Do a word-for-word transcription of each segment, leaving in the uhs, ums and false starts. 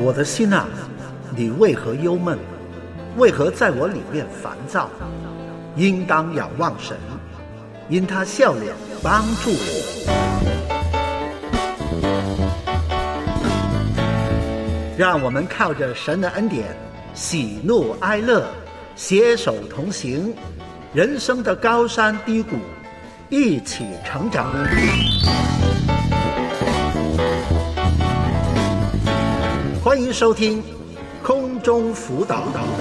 我的心啊，你为何忧闷？为何在我里面烦躁？应当仰望神，因他笑脸帮助我。让我们靠着神的恩典，喜怒哀乐，携手同行，人生的高山低谷，一起成长。欢迎收听空中辅导。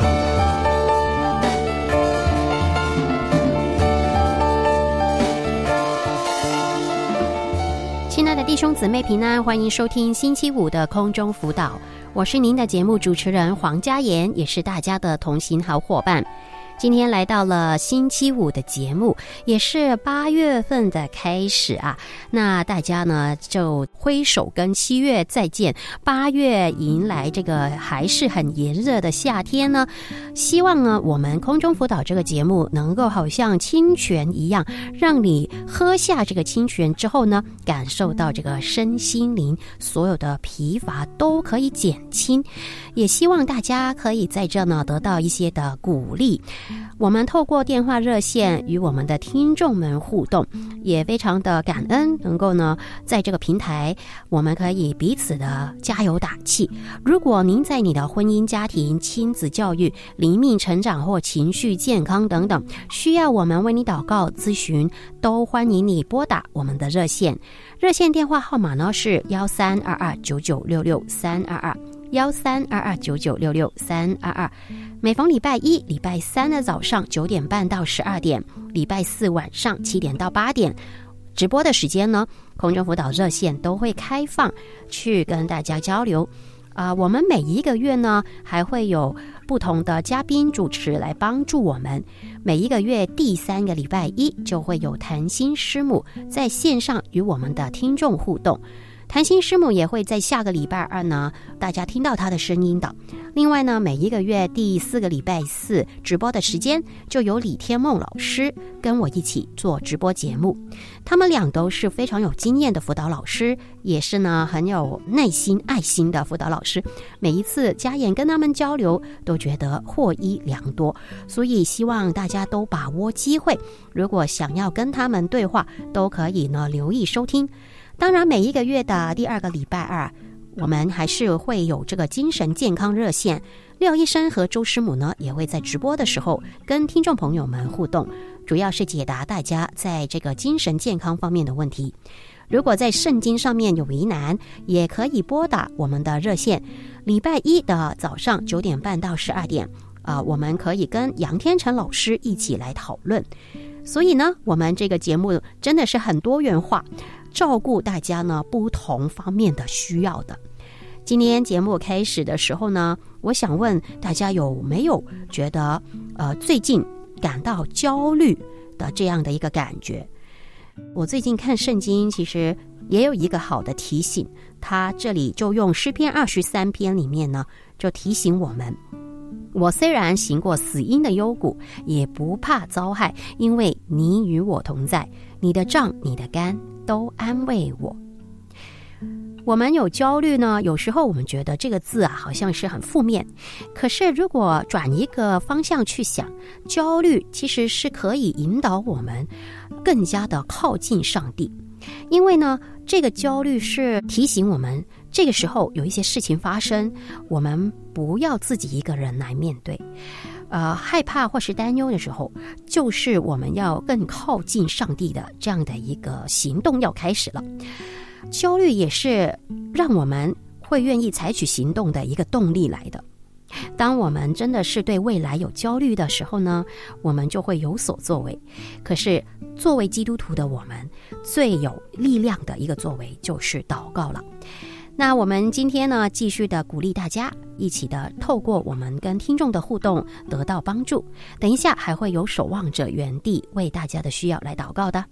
亲爱的弟兄姊妹平安，欢迎收听星期五的空中辅导，我是您的节目主持人黄嘉妍，也是大家的同行好伙伴。今天来到了星期五的节目，也是八月份的开始啊。那大家呢就挥手跟七月再见，八月迎来这个还是很炎热的夏天呢。希望呢我们空中辅导这个节目能够好像清泉一样，让你喝下这个清泉之后呢，感受到这个身心灵所有的疲乏都可以减轻。也希望大家可以在这呢得到一些的鼓励。我们透过电话热线与我们的听众们互动，也非常的感恩能够呢在这个平台我们可以彼此的加油打气。如果您在你的婚姻家庭、亲子教育、灵命成长或情绪健康等等需要我们为你祷告咨询，都欢迎你拨打我们的热线。热线电话号码呢是一三二二九九六六三二二一三二二九九六六三二二。每逢礼拜一、礼拜三的早上九点半到十二点，礼拜四晚上七点到八点，直播的时间呢，空中辅导热线都会开放去跟大家交流。啊、呃，我们每一个月呢，还会有不同的嘉宾主持来帮助我们。每一个月第三个礼拜一，就会有谈心师母在线上与我们的听众互动。谈心师母也会在下个礼拜二呢，大家听到她的声音的。另外呢，每一个月第四个礼拜四直播的时间，就由李天梦老师跟我一起做直播节目。他们俩都是非常有经验的辅导老师，也是呢很有耐心、爱心的辅导老师。每一次嘉妍跟他们交流，都觉得获益良多。所以希望大家都把握机会，如果想要跟他们对话，都可以呢留意收听。当然每一个月的第二个礼拜二，我们还是会有这个精神健康热线，廖医生和周师母呢也会在直播的时候跟听众朋友们互动，主要是解答大家在这个精神健康方面的问题。如果在圣经上面有疑难，也可以拨打我们的热线，礼拜一的早上九点半到十二点，呃，我们可以跟杨天成老师一起来讨论。所以呢，我们这个节目真的是很多元化，照顾大家呢不同方面的需要的。今天节目开始的时候呢，我想问大家有没有觉得呃最近感到焦虑的这样的一个感觉？我最近看圣经，其实也有一个好的提醒，他这里就用诗篇二十三篇里面呢，就提醒我们，我虽然行过死荫的幽谷，也不怕遭害，因为你与我同在，你的杖你的竿都安慰我。我们有焦虑呢，有时候我们觉得这个字啊好像是很负面，可是如果转一个方向去想，焦虑其实是可以引导我们更加的靠近上帝。因为呢，这个焦虑是提醒我们，这个时候有一些事情发生，我们不要自己一个人来面对。呃，害怕或是担忧的时候，就是我们要更靠近上帝的这样的一个行动要开始了。焦虑也是让我们会愿意采取行动的一个动力来的。当我们真的是对未来有焦虑的时候呢，我们就会有所作为。可是作为基督徒的我们，最有力量的一个作为就是祷告了。那我们今天呢，继续的鼓励大家一起的透过我们跟听众的互动得到帮助。等一下还会有守望者原地为大家的需要来祷告的。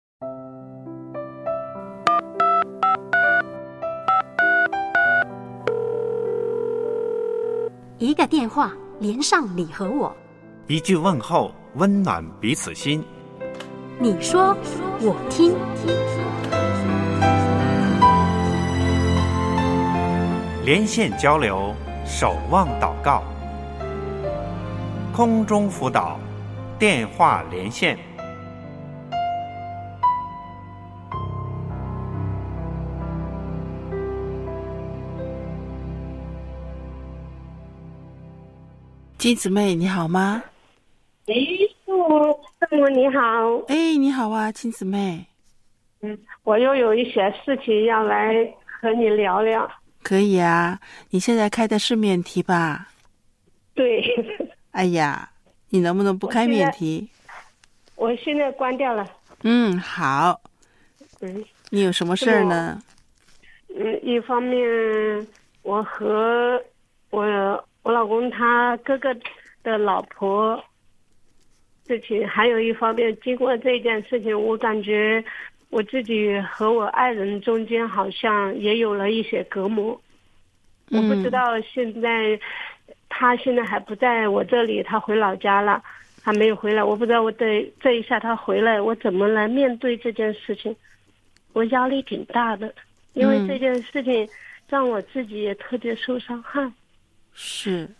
一个电话连上你和我， 一句问候温暖彼此心。 你说我听。 连线交流，守望祷告，空中辅导，电话连线。 金姊妹你好吗？ 哎，是我，圣母你好。 哎，你好啊，金姊妹。 嗯，我又有一些事情要来和你聊聊。 可以啊，你现在开的是免提吧？ 对。 哎呀，你能不能不开免提？ 我现在关掉了。 嗯，好。 嗯， 你有什么事儿呢？ 嗯，一方面我和我我老公他哥哥的老婆事情，还有一方面经过这件事情，我感觉我自己和我爱人中间好像也有了一些隔膜。嗯、我不知道现在他现在还不在我这里，他回老家了，还没有回来。我不知道我这这一下他回来，我怎么来面对这件事情？我压力挺大的，因为这件事情让我自己也特别受伤害。嗯、 是。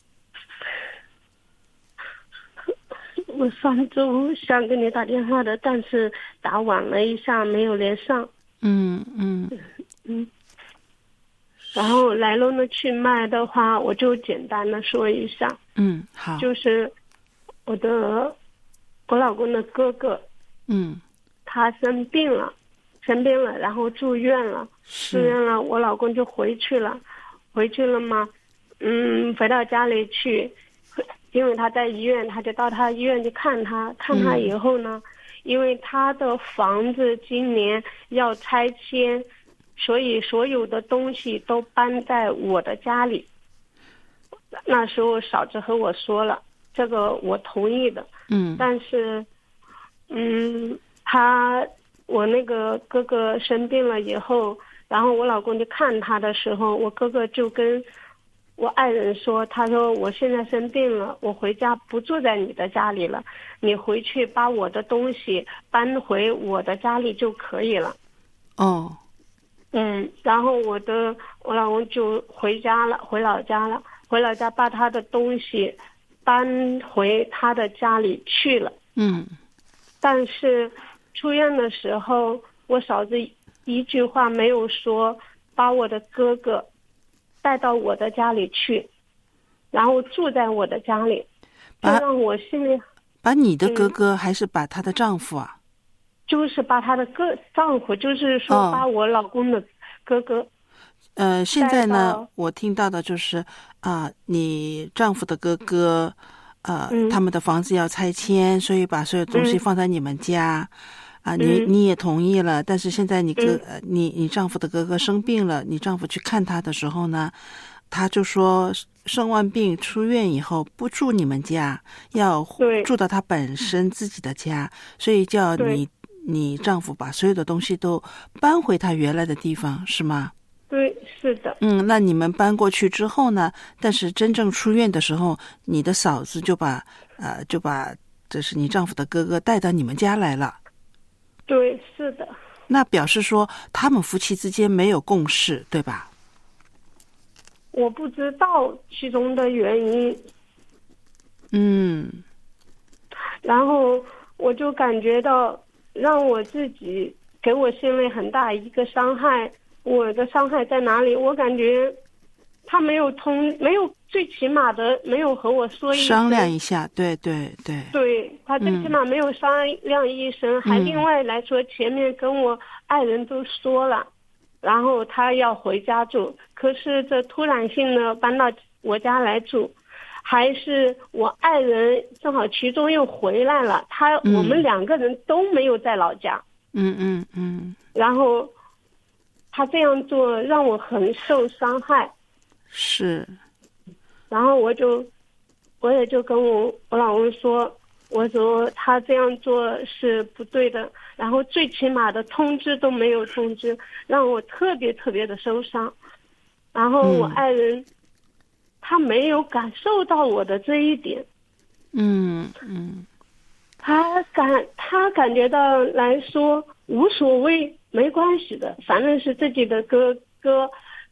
我上周想给你打电话的，但是打晚了一下，没有连上。 嗯嗯嗯。然后来龙的去脉的话，我就简单的说一下。 嗯，好。 就是我的我老公的哥哥， 嗯， 他生病了，生病了，然后住院了，住院了，我老公就回去了，回去了嘛，嗯，回到家里去。因为他在医院，他就到他医院去看他，看他以后呢，嗯、因为他的房子今年要拆迁，所以所有的东西都搬在我的家里。那时候嫂子和我说了，这个我同意的。 嗯。 但是，嗯，他我那个哥哥生病了以后，然后我老公去看他的时候，我哥哥就跟我爱人说，他说我现在生病了，我回家不住在你的家里了，你回去把我的东西搬回我的家里就可以了。 哦， 嗯，然后我的我老公就回家了，回老家了，回老家把他的东西搬回他的家里去了。 嗯， 但是出院的时候，我嫂子一句话没有说，把我的哥哥带到我的家里去，然后住在我的家里，就让我心里把你的哥哥、嗯、还是把她的丈夫啊？ 就是把她的哥丈夫，就是说把我老公的哥哥。哦、 呃，现在呢，我听到的就是啊、呃，你丈夫的哥哥，呃、嗯，他们的房子要拆迁，所以把所有东西放在你们家。嗯啊，你你也同意了，但是现在你哥、嗯、你你丈夫的哥哥生病了，你丈夫去看他的时候呢，他就说生完病出院以后不住你们家，要住到他本身自己的家，所以叫你你丈夫把所有的东西都搬回他原来的地方，是吗？ 对，是的。 嗯，那你们搬过去之后呢？但是真正出院的时候，你的嫂子就把呃就把这是你丈夫的哥哥带到你们家来了。 对，是的。 那表示说他们夫妻之间没有共识，对吧？ 我不知道其中的原因。 嗯。 然后我就感觉到让我自己给我心里很大一个伤害。我的伤害在哪里？我感觉他没有通，没有最起码的没有和我说一声商量一下，对对对， 对他最起码没有商量一声，嗯、还另外来说前面跟我爱人都说了，然后他要回家住，可是这突然性的搬到我家来住，还是我爱人正好其中又回来了，他、嗯、我们两个人都没有在老家， 嗯嗯嗯， 然后他这样做让我很受伤害。 是， 然后我就，我也就跟我我老公说，我说他这样做是不对的，然后最起码的通知都没有通知，让我特别特别的受伤。然后我爱人，嗯、他没有感受到我的这一点。 嗯嗯， 他感他感觉到来说无所谓，没关系的，反正是自己的哥哥。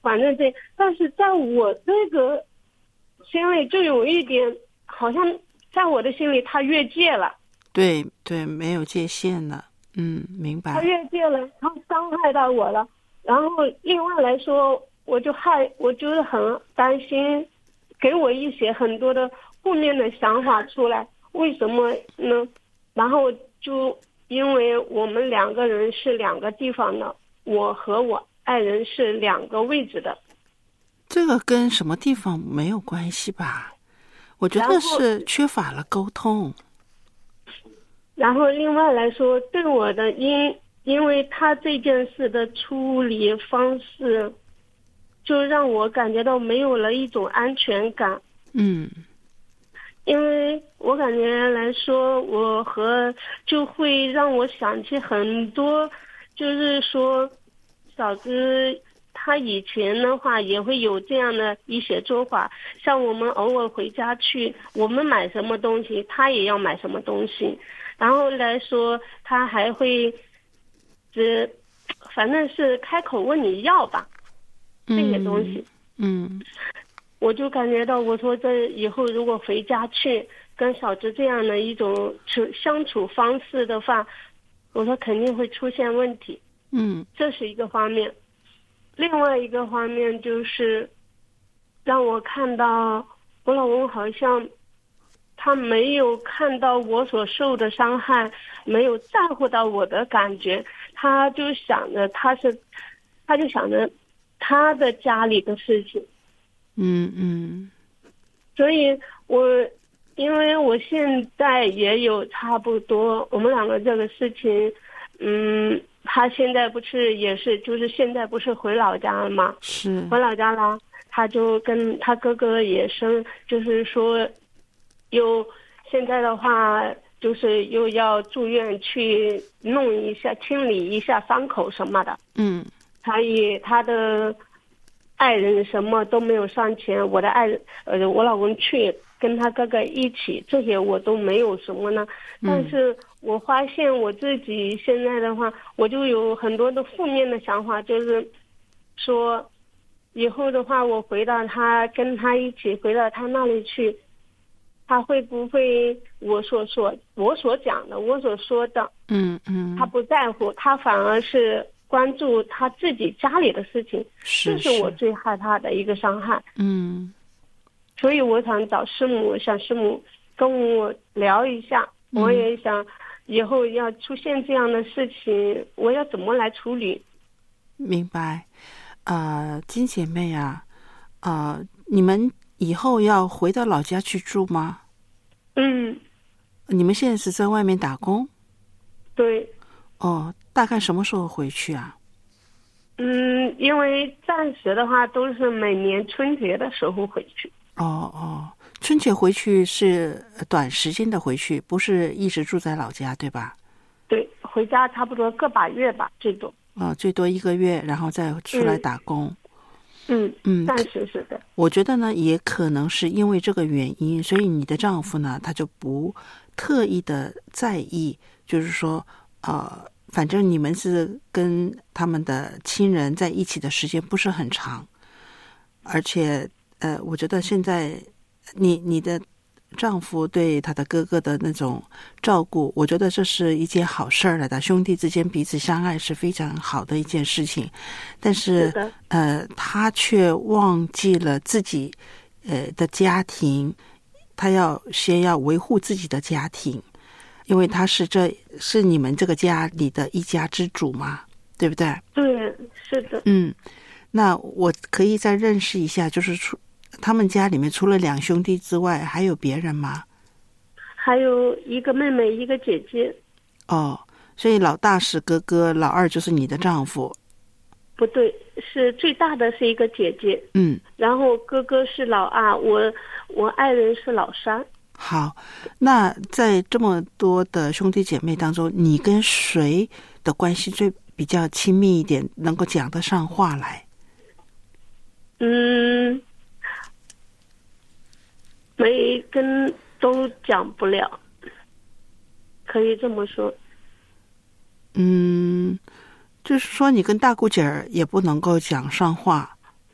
反正这，但是在我这个心里就有一点，好像在我的心里他越界了。 对对，没有界限了。嗯，明白。 他越界了，他伤害到我了。然后另外来说，我就害，我就是很担心，给我一些很多的负面的想法出来。为什么呢？然后就因为我们两个人是两个地方的，我和我爱人是两个位置的。 这个跟什么地方没有关系吧？我觉得是缺乏了沟通。 然后另外来说，对我的因因为他这件事的处理方式，就让我感觉到没有了一种安全感。 嗯， 因为我感觉来说，我和就会让我想起很多，就是说，嫂子她以前的话也会有这样的一些做法，像我们偶尔回家去，我们买什么东西，她也要买什么东西。然后来说，他还会，只反正是开口问你要吧，这些东西。 嗯，嗯我就感觉到，我说这以后如果回家去跟小芝这样的一种处相处方式的话，我说肯定会出现问题。 嗯， 这是一个方面。另外一个方面就是让我看到我老公好像他没有看到我所受的伤害，没有在乎到我的感觉，他就想着他是，他就想着他的家里的事情。 嗯嗯。 所以我因为我现在也有差不多，我们两个这个事情，嗯，他现在不是也是就是现在不是回老家了吗？ 是回老家了，他就跟他哥哥也生，就是说。又现在的话，就是又要住院去弄一下、清理一下伤口什么的。 嗯， 他也他的爱人什么都没有上前，我的爱人呃，我老公去跟他哥哥一起，这些我都没有什么呢。但是我发现我自己现在的话，我就有很多的负面的想法，就是说以后的话，我回到他跟他一起回到他那里去。他会不会我所说我所讲的我所说的嗯嗯， 他不在乎，他反而是关注他自己家里的事情， 是这是我最害怕的一个伤害。 嗯， 所以我想找师母，想师母跟我聊一下， 嗯、 我也想以后要出现这样的事情，我要怎么来处理。 明白。呃金姐妹啊，呃你们以后要回到老家去住吗？ 嗯， 你们现在是在外面打工？ 对。 哦，大概什么时候回去啊？ 嗯，因为暂时的话都是每年春节的时候回去。 哦哦，春节回去是短时间的回去，不是一直住在老家，对吧？ 对，回家差不多个把月吧，最多。 哦，最多一个月，然后再出来打工。 嗯嗯嗯，暂时是的。 我觉得呢，也可能是因为这个原因，所以你的丈夫呢，他就不特意的在意，就是说，呃，反正你们是跟他们的亲人在一起的时间不是很长，而且，呃，我觉得现在你你的丈夫对他的哥哥的那种照顾，我觉得这是一件好事儿来的，兄弟之间彼此相爱是非常好的一件事情。但是， 是呃，他却忘记了自己呃的家庭，他要先要维护自己的家庭，因为他是这是你们这个家里的一家之主嘛，对不对？ 对，是的。 嗯，那我可以再认识一下，就是出。他们家里面除了两兄弟之外，还有别人吗？ 还有一个妹妹，一个姐姐。 哦，所以老大是哥哥，老二就是你的丈夫。 不对，是最大的是一个姐姐。 嗯， 然后哥哥是老二，我我爱人是老三。 好，那在这么多的兄弟姐妹当中，你跟谁的关系最比较亲密一点，能够讲得上话来？ 嗯。没跟都讲不了，可以这么说。 嗯，就是说你跟大姑姐儿也不能够讲上话。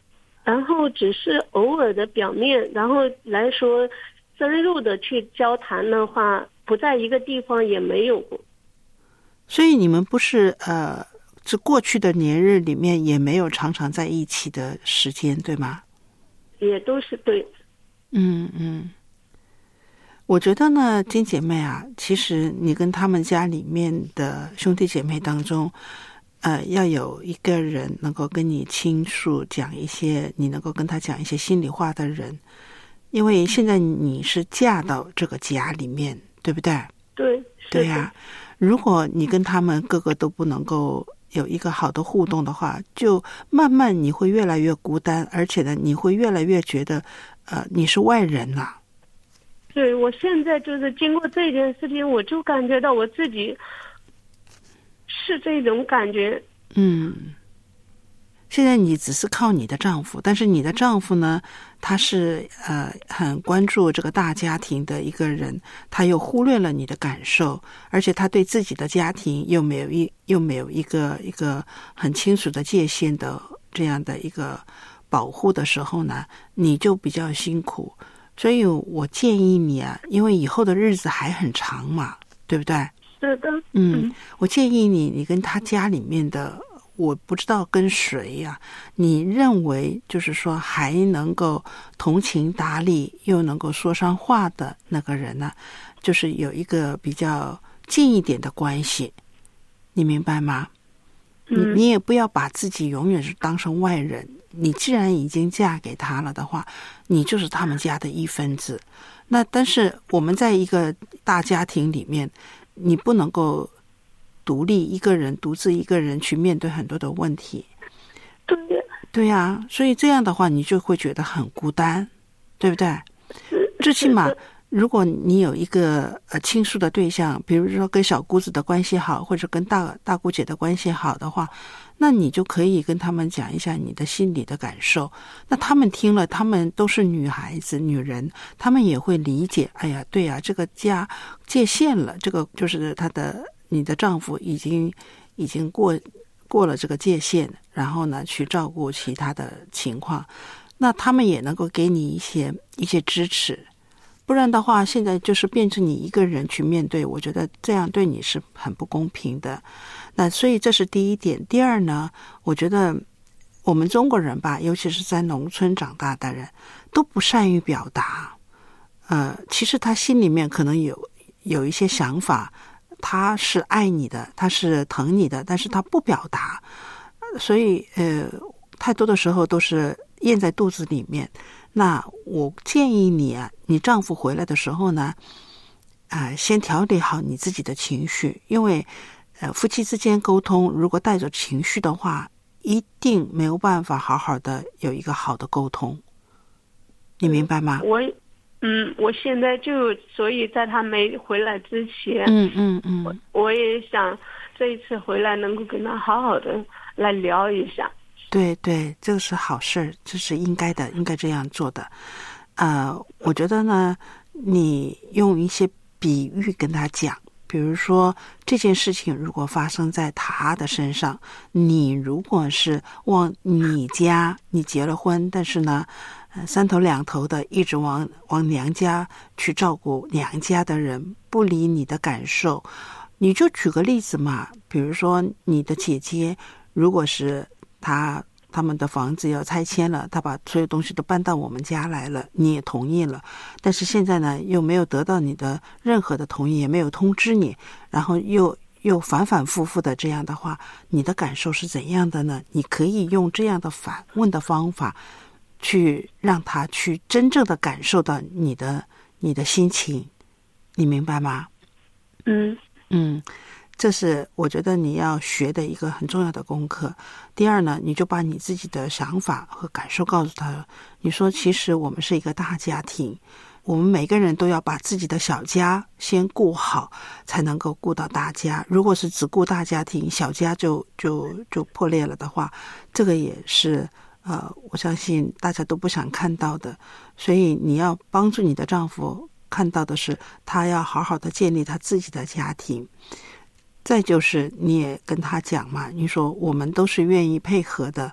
然后只是偶尔的表面，然后来说深入的去交谈的话，不在一个地方也没有过。 所以你们不是呃，这过去的年日里面也没有常常在一起的时间，对吗？ 也都是对。 嗯嗯，我觉得呢，金姐妹啊，其实你跟他们家里面的兄弟姐妹当中，呃，要有一个人能够跟你倾诉，讲一些你能够跟他讲一些心里话的人，因为现在你是嫁到这个家里面，对不对？ 对， 对呀、啊。如果你跟他们个个都不能够有一个好的互动的话，就慢慢你会越来越孤单，而且呢，你会越来越觉得，呃，你是外人了。 对，我现在就是经过这件事情，我就感觉到我自己是这种感觉。 嗯，现在你只是靠你的丈夫，但是你的丈夫呢，他是呃很关注这个大家庭的一个人，他又忽略了你的感受，而且他对自己的家庭又没有一又没有一个一个很清楚的界限的这样的一个保护的时候呢，你就比较辛苦。所以我建议你啊，因为以后的日子还很长嘛，对不对？ 是的。 嗯，我建议你，你跟他家里面的，我不知道跟谁呀、啊，你认为就是说还能够通情达理，又能够说上话的那个人呢，就是有一个比较近一点的关系，你明白吗？ 嗯， 你你也不要把自己永远是当成外人。你既然已经嫁给他了的话，你就是他们家的一份子。那但是我们在一个大家庭里面，你不能够独立一个人独自一个人去面对很多的问题。 对对呀、啊，所以这样的话你就会觉得很孤单，对不对？最起码如果你有一个呃倾诉的对象，比如说跟小姑子的关系好，或者跟大大姑姐的关系好的话，那你就可以跟他们讲一下你的心里的感受。那他们听了，他们都是女孩子女人，他们也会理解，哎呀对呀，这个家界限了，这个就是他的你的丈夫已经已经过过了这个界限，然后呢去照顾其他的情况，那他们也能够给你一些一些支持。不然的话，现在就是变成你一个人去面对，我觉得这样对你是很不公平的。那所以这是第一点。第二呢，我觉得我们中国人吧，尤其是在农村长大的人，都不善于表达。呃，其实他心里面可能有有一些想法，他是爱你的，他是疼你的，但是他不表达，所以呃，太多的时候都是咽在肚子里面。那我建议你啊，你丈夫回来的时候呢，啊、呃，先调理好你自己的情绪，因为呃，夫妻之间沟通如果带着情绪的话，一定没有办法好好的有一个好的沟通，你明白吗？ 我，嗯，我现在就所以在他没回来之前， 嗯嗯嗯， 我我也想这一次回来能够跟他好好的来聊一下。 对对，这个是好事，这是应该的，应该这样做的。呃，我觉得呢，你用一些比喻跟他讲，比如说这件事情如果发生在他的身上，你如果是往你家，你结了婚，但是呢，呃、三头两头的一直往往娘家去照顾娘家的人，不理你的感受，你就举个例子嘛，比如说你的姐姐，如果是他他们的房子要拆迁了，他把所有东西都搬到我们家来了，你也同意了，但是现在呢又没有得到你的任何的同意，也没有通知你，然后又又反反复复的这样的话，你的感受是怎样的呢？你可以用这样的反问的方法去让他去真正的感受到你的你的心情，你明白吗？ 嗯嗯，这是我觉得你要学的一个很重要的功课。第二呢，你就把你自己的想法和感受告诉他。你说其实我们是一个大家庭，我们每个人都要把自己的小家先顾好，才能够顾到大家。如果是只顾大家庭，小家就就就破裂了的话，这个也是呃，我相信大家都不想看到的。所以你要帮助你的丈夫看到的是，他要好好的建立他自己的家庭。再就是你也跟他讲嘛，你说我们都是愿意配合的，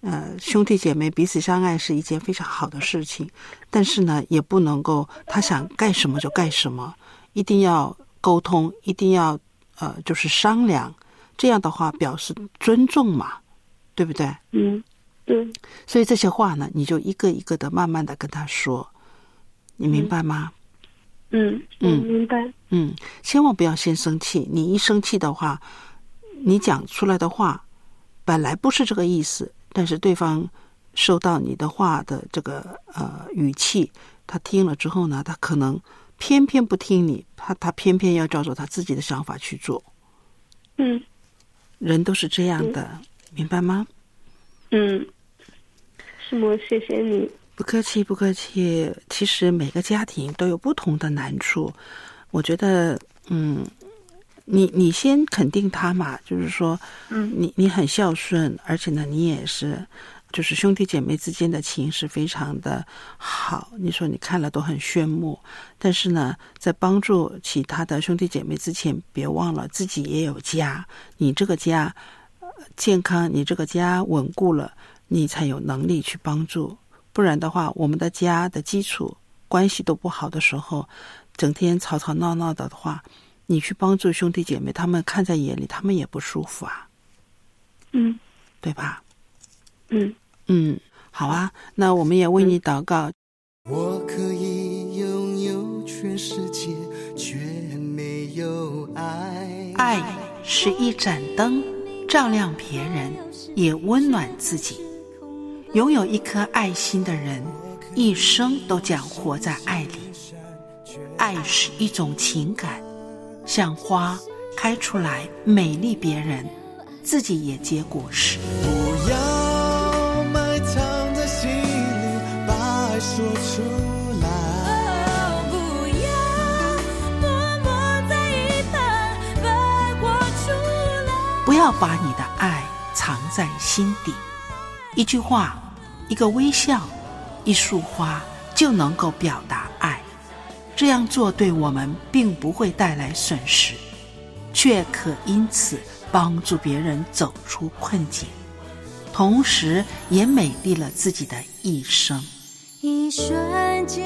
呃，兄弟姐妹彼此相爱是一件非常好的事情，但是呢，也不能够他想干什么就干什么，一定要沟通，一定要呃，就是商量，这样的话表示尊重嘛，对不对？ 嗯嗯。 所以这些话呢，你就一个一个的慢慢的跟他说，你明白吗？ 嗯嗯，明白。 嗯，千万不要先生气，你一生气的话，你讲出来的话本来不是这个意思，但是对方收到你的话的这个呃语气，他听了之后呢，他可能偏偏不听你，他他偏偏要照着他自己的想法去做。 嗯， 人都是这样的，嗯、明白吗？ 嗯，师母，谢谢你。 不客气，不客气。其实每个家庭都有不同的难处，我觉得，嗯，你你先肯定他嘛，就是说，嗯，你你很孝顺，而且呢，你也是，就是兄弟姐妹之间的情是非常的好。你说你看了都很炫目，但是呢，在帮助其他的兄弟姐妹之前，别忘了自己也有家，你这个家健康，你这个家稳固了，你才有能力去帮助。不然的话，我们的家的基础关系都不好的时候，整天吵吵闹闹的话，你去帮助兄弟姐妹，他们看在眼里，他们也不舒服啊。 嗯， 对吧？ 嗯嗯，好啊，那我们也为你祷告。 我可以拥有全世界，却没有爱。 爱是一盏灯，照亮别人，也温暖自己。拥有一颗爱心的人，一生都将活在爱里。爱是一种情感，像花开出来美丽别人，自己也结果实。 不要埋藏在心里，把爱说出来。 哦，不要默默在一旁把过出来。 不要把你的爱藏在心底。一句话，一个微笑，一束花就能够表达爱。这样做对我们并不会带来损失，却可因此帮助别人走出困境，同时也美丽了自己的一生。 一瞬间，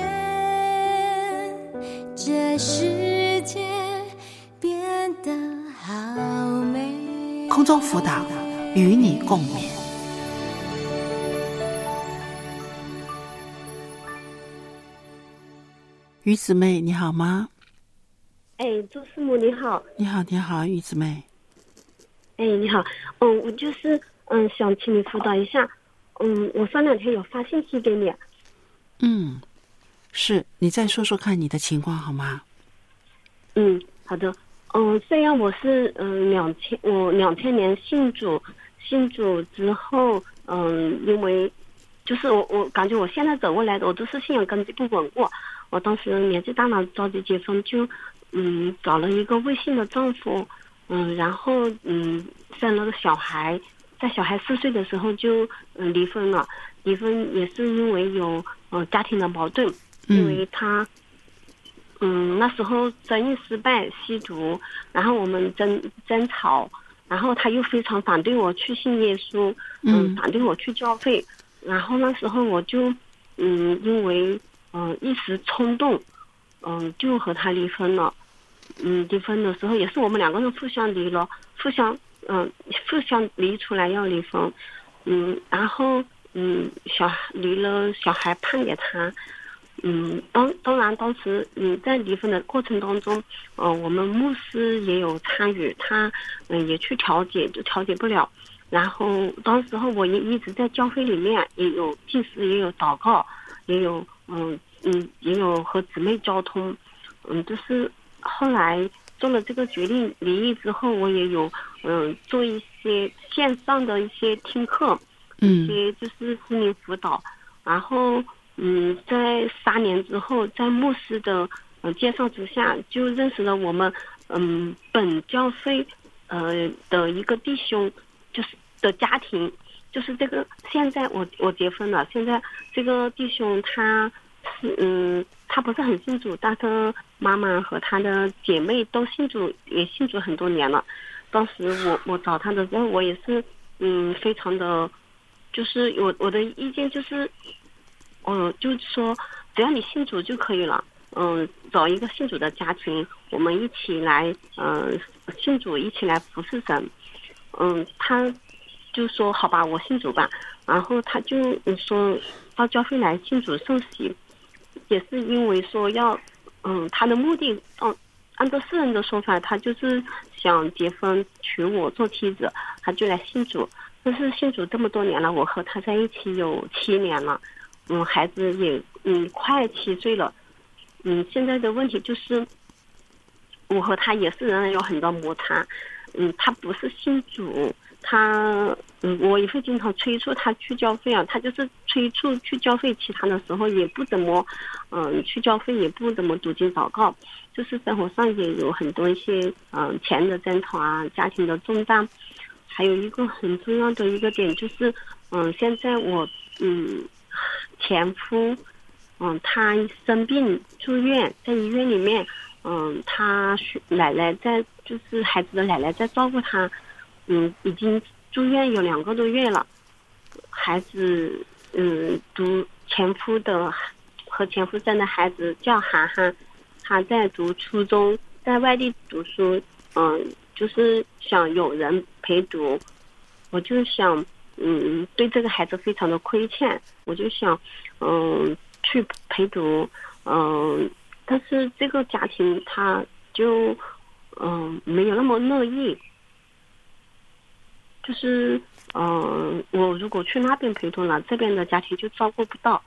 这世界变得好美。 空中辅导，与你共勉。于姊妹你好吗？ 哎，周师母你好。 你好你好，于姊妹。 哎，你好。嗯，我就是嗯想请你辅导一下。嗯，我上两天有发信息给你。 嗯，是，你再说说看你的情况好吗？ 嗯，好的。嗯，虽然我是嗯两千我两千年信主，信主之后，嗯，因为就是我我感觉我现在走过来的，我都是信仰根基不稳固。我当时年纪大了，着急结婚，就嗯找了一个未信的丈夫，嗯，然后嗯生了个小孩，在小孩四岁的时候就嗯离婚了。离婚也是因为有呃家庭的矛盾，因为他嗯那时候生意失败，吸毒，然后我们争争吵，然后他又非常反对我去信耶稣，嗯，反对我去教会，然后那时候我就嗯因为嗯、呃，一时冲动，嗯、呃，就和他离婚了。嗯，离婚的时候也是我们两个人互相离了，互相嗯、呃，互相离出来要离婚。嗯，然后嗯，小离了小孩判给他。嗯，当当然当时嗯在离婚的过程当中，嗯、呃，我们牧师也有参与，他嗯、呃、也去调解，就调解不了。然后当时候我也一直在教会里面，也有祭司，也有祷告，也有嗯。嗯，也有和姊妹交通，嗯，就是后来做了这个决定离异之后，我也有嗯做一些线上的一些听课，一些就是心灵辅导，然后嗯在三年之后，在牧师的呃介绍之下，就认识了我们嗯本教会呃的一个弟兄，就是的家庭，就是这个现在我我结婚了，现在这个弟兄他。是嗯，他不是很信主，但是妈妈和他的姐妹都信主，也信主很多年了。当时我我找他的时候，我也是嗯非常的就是我我的意见就是，我就是说，只要你信主就可以了。嗯，找一个信主的家庭，我们一起来，嗯，信主一起来服侍神。嗯，他就说好吧，我信主吧。然后他就说到教会来信主受洗，也是因为说要，嗯，他的目的，嗯，按照世人的说法，他就是想结婚娶我做妻子，他就来信主。但是信主这么多年了，我和他在一起有七年了，嗯，孩子也嗯快七岁了。嗯，现在的问题就是，我和他也是仍然有很多摩擦。嗯，他不是信主，他嗯，我也会经常催促他去教会啊。他就是催促去教会，其他的时候也不怎么，嗯，去教会也不怎么读经祷告，就是生活上也有很多一些嗯钱的争吵啊，家庭的重担。还有一个很重要的一个点就是，嗯，现在我嗯前夫。嗯，他生病住院，在医院里面，嗯，他奶奶在，就是孩子的奶奶在照顾他，嗯，已经住院有两个多月了。孩子，嗯，读前夫的和前夫生的孩子叫涵涵，他在读初中，在外地读书，嗯，就是想有人陪读，我就想，嗯，对这个孩子非常的亏欠，我就想，嗯。去陪读，嗯，但是这个家庭他就嗯没有那么乐意，就是嗯我如果去那边陪读了，这边的家庭就照顾不到，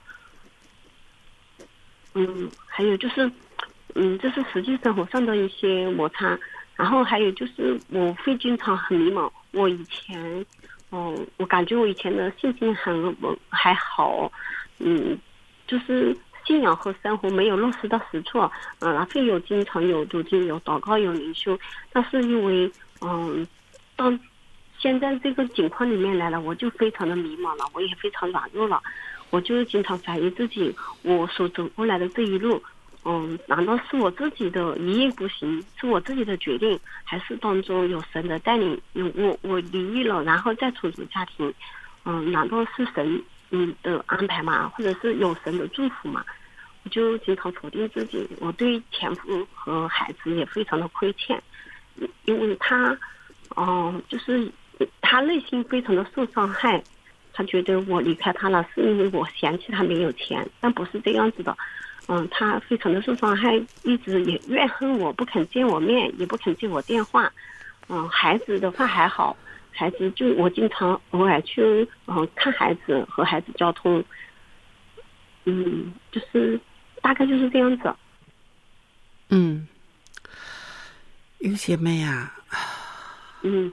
嗯，还有就是嗯这是实际生活上的一些摩擦，然后还有就是我会经常很迷茫，我以前哦我感觉我以前的信心很还好，嗯。就是信仰和生活没有落实到实处，嗯，然后有经常有读经、有祷告、有灵修，但是因为嗯，到现在这个境况里面来了，我就非常的迷茫了，我也非常软弱了，我就经常怀疑自己，我所走过来的这一路，嗯，难道是我自己的一意孤行，是我自己的决定，还是当中有神的带领？有我我离异了，然后再重组家庭，嗯，难道是神？嗯的安排嘛，或者是有神的祝福嘛，我就经常否定自己。我对前夫和孩子也非常的亏欠，因为他，哦、呃，就是他内心非常的受伤害，他觉得我离开他了是因为我嫌弃他没有钱，但不是这样子的。嗯，他非常的受伤害，一直也怨恨我，不肯见我面，也不肯接我电话。嗯，孩子的话还好。孩子就我经常偶尔去嗯、呃、看孩子和孩子交通，嗯，就是大概就是这样子。 嗯，于姐妹啊， 嗯，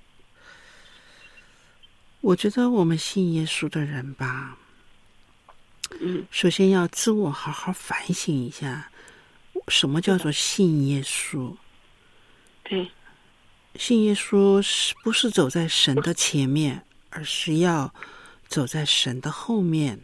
我觉得我们信耶稣的人吧， 嗯， 首先要自我好好反省一下，什么叫做信耶稣？ 对。 信耶稣是不是走在神的前面，而是要走在神的后面？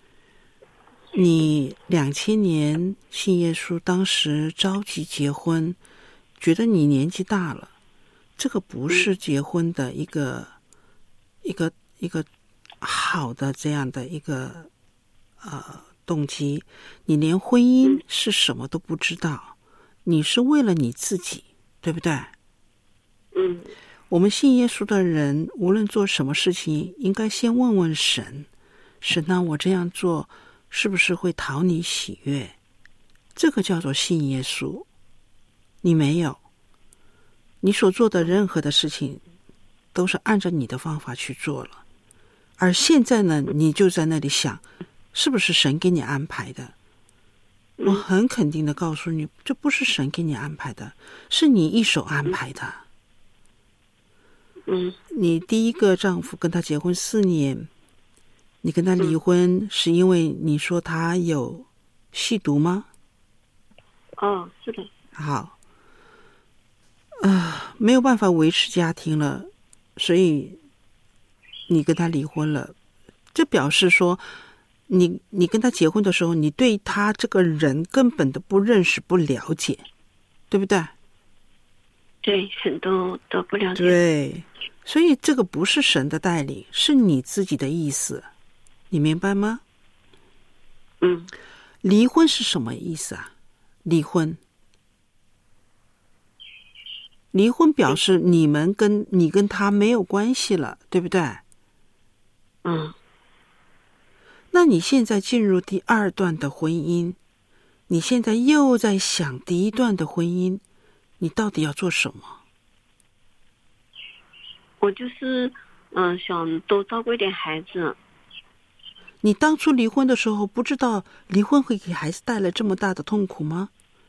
你两千年信耶稣，当时着急结婚，觉得你年纪大了，这个不是结婚的一个一个一个好的这样的一个呃动机。你连婚姻是什么都不知道，你是为了你自己，对不对？ 嗯， 我们信耶稣的人，无论做什么事情，应该先问问神：神啊，我这样做是不是会讨你喜悦？这个叫做信耶稣。你没有，你所做的任何的事情都是按照你的方法去做了，而现在呢，你就在那里想，是不是神给你安排的？我很肯定的告诉你，这不是神给你安排的，是你一手安排的。 嗯， 你第一个丈夫跟他结婚四年，你跟他离婚是因为你说他有吸毒吗？ 哦，是的。 好，啊、呃，没有办法维持家庭了，所以你跟他离婚了。这表示说，你你跟他结婚的时候，你对他这个人根本都不认识、不了解，对不对？ 对，很多都不了解。 对。 所以这个不是神的带领，是你自己的意思，你明白吗？ 嗯， 离婚是什么意思啊？离婚，离婚表示你们跟你跟他没有关系了，对不对？ 嗯。 那你现在进入第二段的婚姻，你现在又在想第一段的婚姻，你到底要做什么？ 我就是嗯、呃，想多照顾一点孩子。 你当初离婚的时候，不知道离婚会给孩子带来这么大的痛苦吗？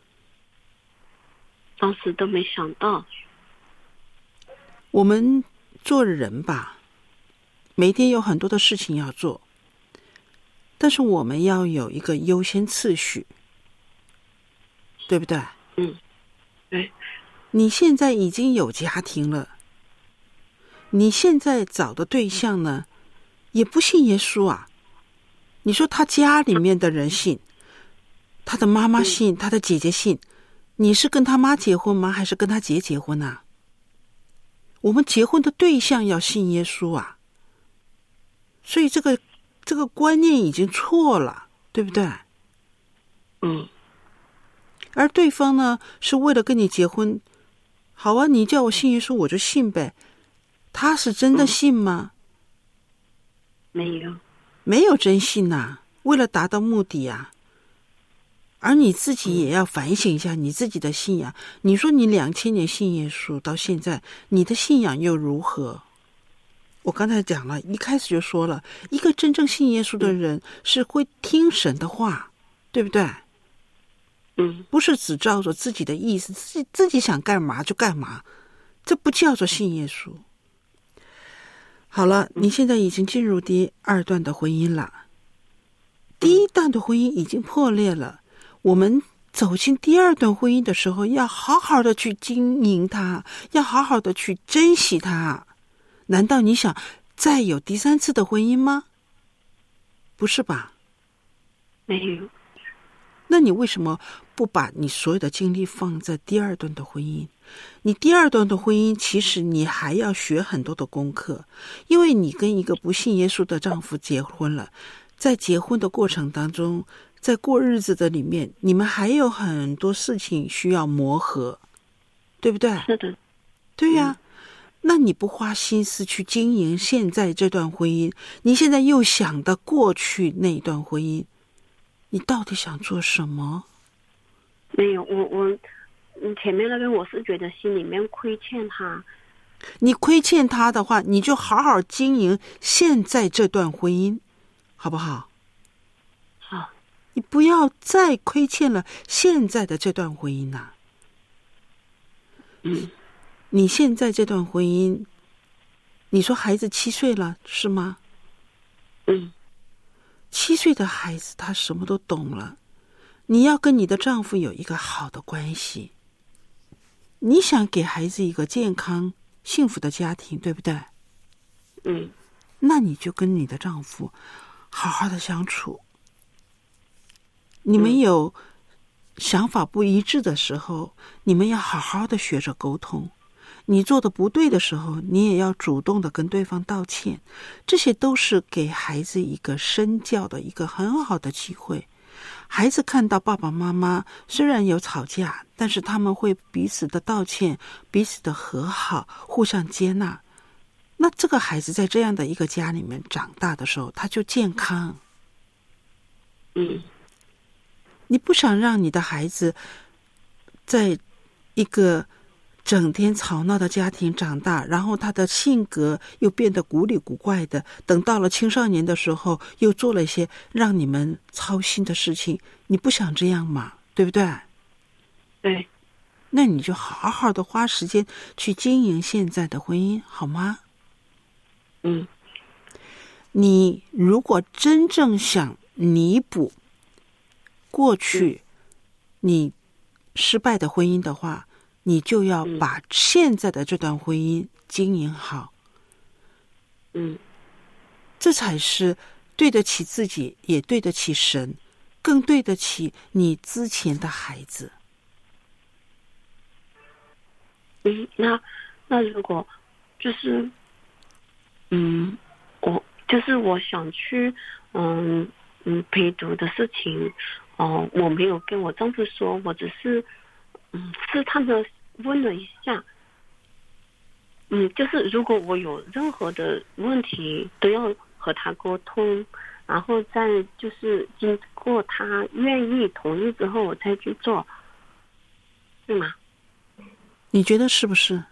当时都没想到。 我们做人吧，每天有很多的事情要做，但是我们要有一个优先次序，对不对？ 嗯，对。 你现在已经有家庭了，你现在找的对象呢，也不信耶稣啊。你说他家里面的人信，他的妈妈信，他的姐姐信，你是跟他妈结婚吗？还是跟他姐结婚啊？我们结婚的对象要信耶稣啊，所以这个这个观念已经错了，对不对？ 嗯。 而对方呢，是为了跟你结婚，好啊，你叫我信耶稣，我就信呗。他是真的信吗？ 没有。 没有真信呐、啊，为了达到目的啊。而你自己也要反省一下你自己的信仰。你说你两千年信耶稣到现在，你的信仰又如何？我刚才讲了，一开始就说了，一个真正信耶稣的人是会听神的话，对不对？ 嗯， 不是只照着自己的意思，自己自己想干嘛就干嘛，这不叫做信耶稣。好了，你现在已经进入第二段的婚姻了，第一段的婚姻已经破裂了。我们走进第二段婚姻的时候，要好好的去经营它，要好好的去珍惜它。难道你想再有第三次的婚姻吗？不是吧？ 没有。 那你为什么不把你所有的精力放在第二段的婚姻？你第二段的婚姻，其实你还要学很多的功课，因为你跟一个不信耶稣的丈夫结婚了，在结婚的过程当中，在过日子的里面，你们还有很多事情需要磨合，对不对？ 是的。 对呀、啊嗯，那你不花心思去经营现在这段婚姻，你现在又想到过去那段婚姻，你到底想做什么？ 没有，我我嗯，前面那个我是觉得心里面亏欠他。 你亏欠他的话，你就好好经营现在这段婚姻，好不好？ 好。 你不要再亏欠了现在的这段婚姻呐、啊。 嗯。 你现在这段婚姻，你说孩子七岁了是吗？ 嗯。 七岁的孩子他什么都懂了，你要跟你的丈夫有一个好的关系，你想给孩子一个健康幸福的家庭，对不对？ 嗯。 那你就跟你的丈夫好好的相处，你们有想法不一致的时候，你们要好好的学着沟通，你做的不对的时候，你也要主动的跟对方道歉，这些都是给孩子一个身教的一个很好的机会。孩子看到爸爸妈妈虽然有吵架，但是他们会彼此的道歉，彼此的和好，互相接纳，那这个孩子在这样的一个家里面长大的时候，他就健康。 嗯， 你不想让你的孩子在一个整天吵闹的家庭长大，然后他的性格又变得古里古怪的，等到了青少年的时候又做了一些让你们操心的事情，你不想这样嘛，对不对？ 对。 那你就好好的花时间去经营现在的婚姻，好吗？ 嗯。 你如果真正想弥补过去你失败的婚姻的话，你就要把现在的这段婚姻经营好。 嗯， 这才是对得起自己，也对得起神，更对得起你之前的孩子。 嗯，那那如果就是嗯，我就是我想去嗯嗯陪读的事情，哦、呃，我没有跟我丈夫说，我只是嗯试探的问了一下。嗯，就是如果我有任何的问题，都要和他沟通，然后再就是经过他愿意同意之后，我再去做，是吗？ 你觉得是不是？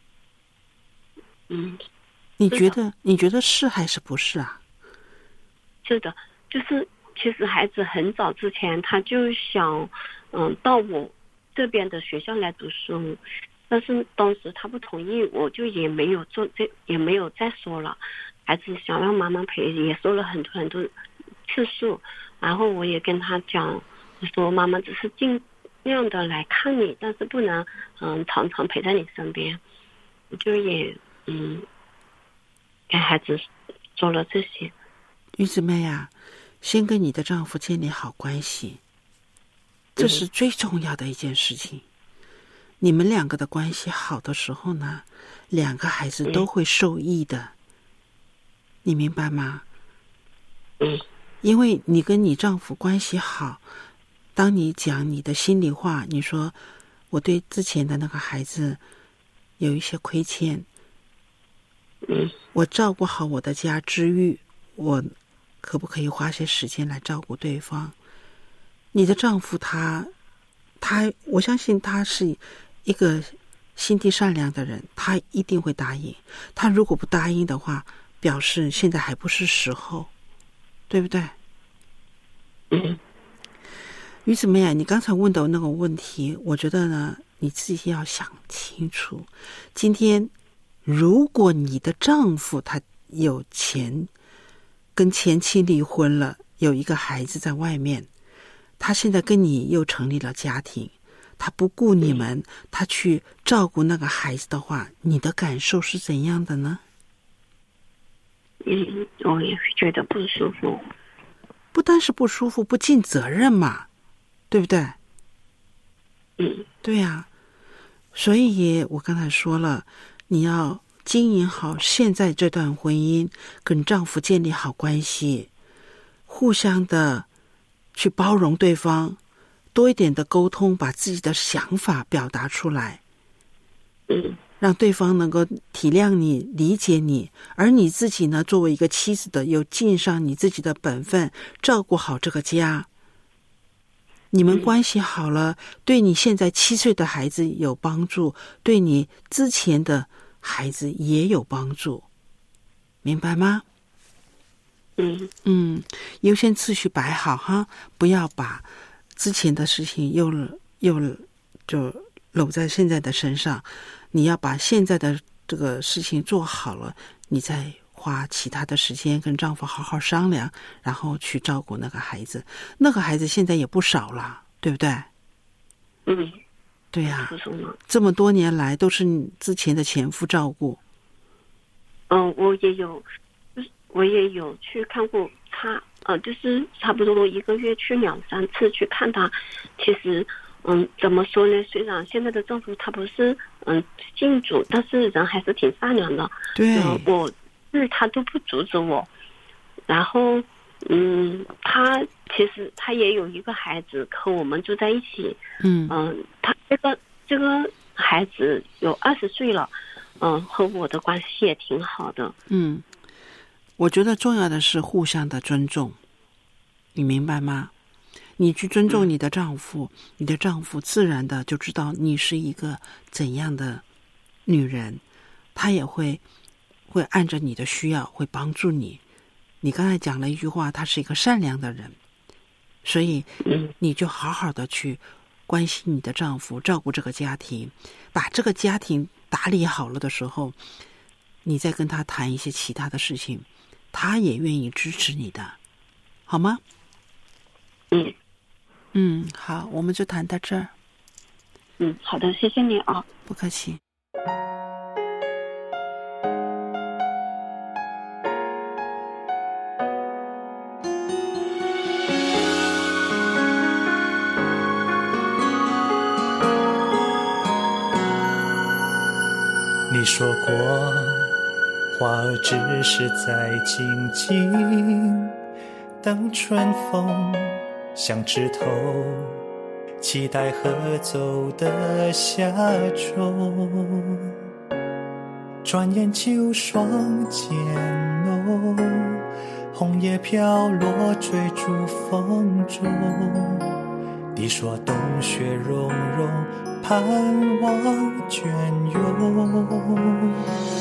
嗯， 你觉得你觉得是还是不是啊？ 是的，就是其实孩子很早之前他就想，嗯，到我这边的学校来读书。但是当时他不同意，我就也没有做这，也没有再说了。孩子想让妈妈陪，也说了很多很多次数。然后我也跟他讲，我说妈妈只是尽量的来看你，但是不能嗯常常陪在你身边。就也嗯跟孩子说了这些。 玉姊妹啊，先跟你的丈夫建立好关系，这是最重要的一件事情。你们两个的关系好的时候呢，两个孩子都会受益的，嗯、你明白吗？ 嗯， 因为你跟你丈夫关系好，当你讲你的心里话，你说我对之前的那个孩子有一些亏欠， 嗯， 我照顾好我的家之余，我可不可以花些时间来照顾对方？你的丈夫他他我相信他是一个心地善良的人，他一定会答应。他如果不答应的话，表示现在还不是时候，对不对？ 嗯。 于姊妹啊，你刚才问的那个问题，我觉得呢，你自己要想清楚。今天如果你的丈夫他有钱，跟前妻离婚了，有一个孩子在外面，他现在跟你又成立了家庭，他不顾你们，他去照顾那个孩子的话，你的感受是怎样的呢？ 嗯，我也会觉得不舒服。 不单是不舒服，不尽责任嘛，对不对？ 嗯， 对呀、啊。所以我刚才说了，你要经营好现在这段婚姻，跟丈夫建立好关系，互相的去包容对方，多一点的沟通，把自己的想法表达出来， 嗯， 让对方能够体谅你、理解你，而你自己呢，作为一个妻子的，又尽上你自己的本分，照顾好这个家。你们关系好了，对你现在七岁的孩子有帮助，对你之前的孩子也有帮助，明白吗？ 嗯嗯，优先次序摆好哈，不要把之前的事情又又就搂在现在的身上。你要把现在的这个事情做好了，你再花其他的时间跟丈夫好好商量，然后去照顾那个孩子。那个孩子现在也不少了，对不对？ 嗯， 对呀、啊，这么多年来都是你之前的前夫照顾。 嗯，我也有，我也有去看过他，呃，就是差不多一个月去两三次去看他。其实，嗯，怎么说呢？虽然现在的丈夫他不是嗯信主，但是人还是挺善良的。 对， 嗯、我是他都不阻止我。然后，嗯，他其实他也有一个孩子和我们住在一起。 嗯嗯、呃，他这个这个孩子有二十岁了，嗯、呃，和我的关系也挺好的。 嗯，我觉得重要的是互相的尊重，你明白吗？你去尊重你的丈夫，嗯、你的丈夫自然的就知道你是一个怎样的女人，他也会会按照你的需要会帮助你。你刚才讲了一句话，他是一个善良的人，所以你就好好的去关心你的丈夫，照顾这个家庭，把这个家庭打理好了的时候，你再跟他谈一些其他的事情，他也愿意支持你的，好吗？ 嗯嗯，好，我们就谈到这儿。 嗯，好的，谢谢你啊。 不客气。 你说过花儿只是在静静等春风向枝头，期待合奏的夏钟。转眼秋霜渐浓，红叶飘落追逐风中。你说冬雪融融，盼望隽永。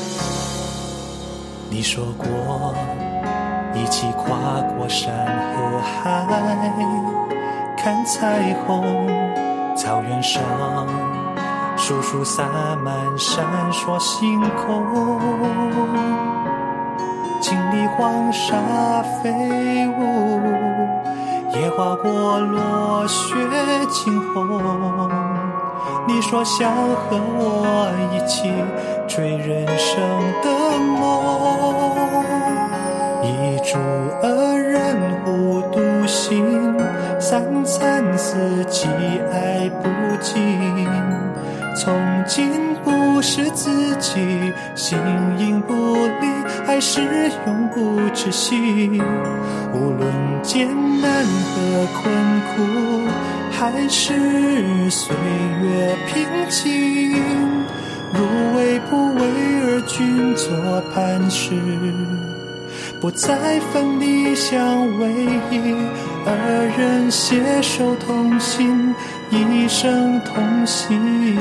你说过一起跨过山和海，看彩虹，草原上树树洒满闪烁星空。经历黄沙飞舞，也划过落雪惊鸿。你说想和我一起追人生的梦，一株恶人无独行，三餐四季爱不尽。从今不是自己，形影不离，爱是永不止息。无论艰难和困苦，还是岁月平静，如为不为而君作磐石，不再分离相偎依，二人携手同行，一生同行。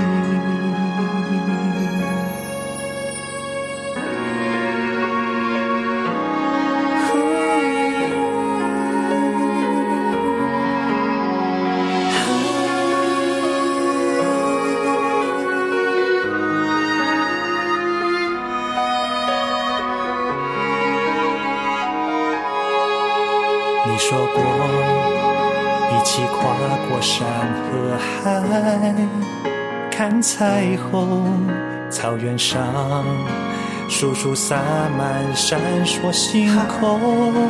你说过一起跨过山和海，看彩虹，草原上树树洒满闪烁星空。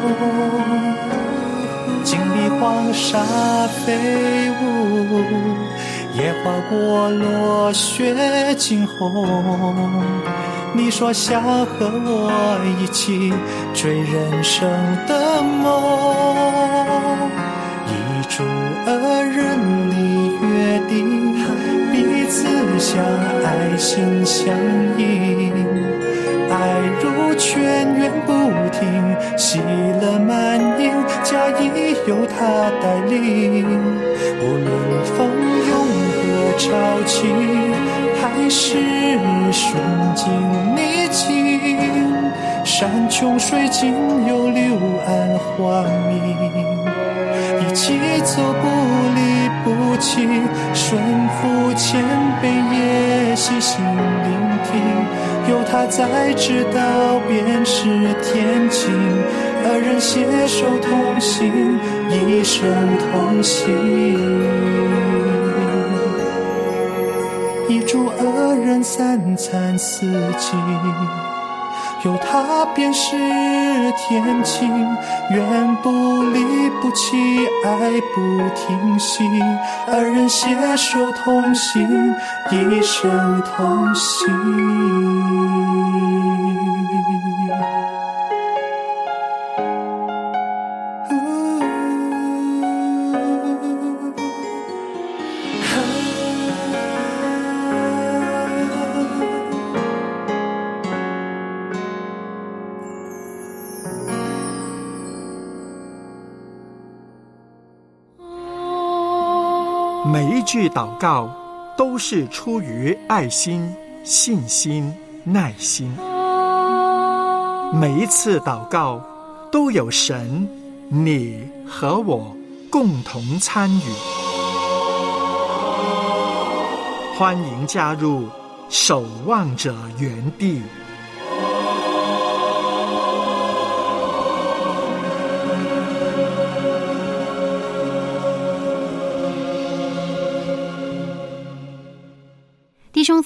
经历黄沙飞舞，也划过落雪惊鸿。你说想和我一起追人生的梦，一株恶人离约定，彼此相爱心相印。爱如泉源不停，喜乐满盈，家已由他带领。无论风涌和潮起，还是顺境逆境，山穷水尽有柳暗花明。一起走不离不弃，顺服谦卑也细心聆听，有他在知道便是天晴。二人携手同行，一生同行。一株恶人三餐四季，有他便是天晴。缘不离不弃，爱不停息，二人携手同行，一生同行。 每一句祷告都是出于爱心、信心、耐心。每一次祷告都有神、你和我共同参与。欢迎加入守望者园地。 弟兄